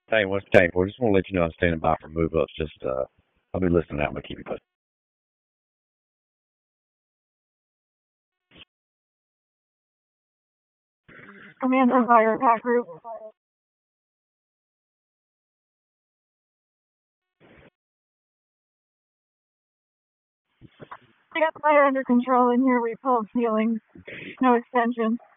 Tank? We just want to let you know I'm standing by for move ups. Just I'll be listening out. I'm gonna keep you posted. Commander Fire Pack Group. I got the fire under control in here. Repulse healing. No extension.